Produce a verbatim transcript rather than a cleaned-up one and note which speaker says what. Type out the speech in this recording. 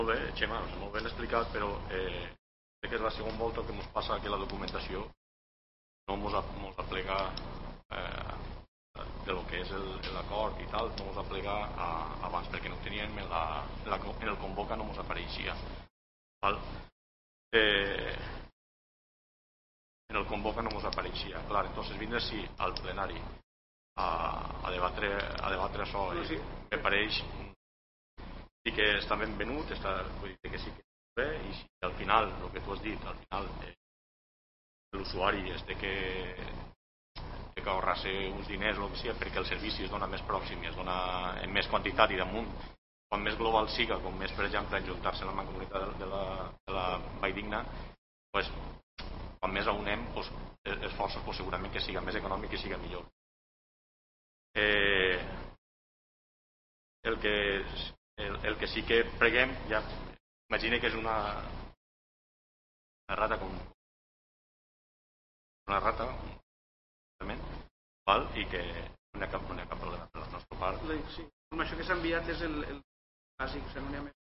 Speaker 1: Molt bé, Xema, molt ben explicat, però eh, crec que és la segona volta que ens passa que la documentació no ens aplega eh, de lo que és l'acord i tal, no ens aplega a, abans, perquè no ho teníem en, la, en, la, en el Convoca, no ens apareixia. Val? Eh, en el Convoca no ens apareixia. Clar, entonces vindre sí al plenari a, a, debatre, a debatre això, no, sí. Me pareix sí que està benvenut, està, vull dir que sí que és bé, i si al final, el que tu has dit, al final eh, l'usuari es té que, té que ahorrar-se uns diners o el que sigui, perquè el servici es dona més pròxim i es dona en més quantitat i damunt, quan més global siga, com més, per exemple, ajuntar-se a la mancomunitat de la, de la Valldigna, pues, quan més aunem, pues, esforços, pues, segurament que siga més econòmic i siga millor. Eh, el que El, el que sí que preguem, ja imagina que és una, una rata com una rata val? I que no hi ha cap, no hi ha cap problema per la nostra part.
Speaker 2: Sí, la informació que s'ha enviat és el, el bàsic, o sigui, no hi ha més